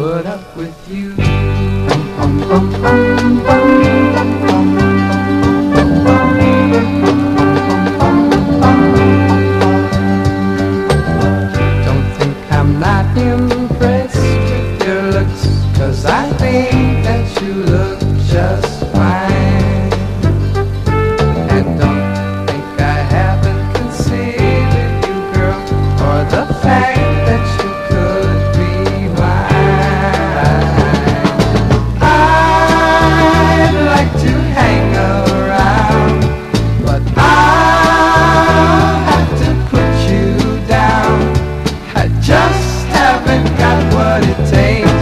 put up with you. Don't think I'm not impressed with your looks, 'cause I think that you look just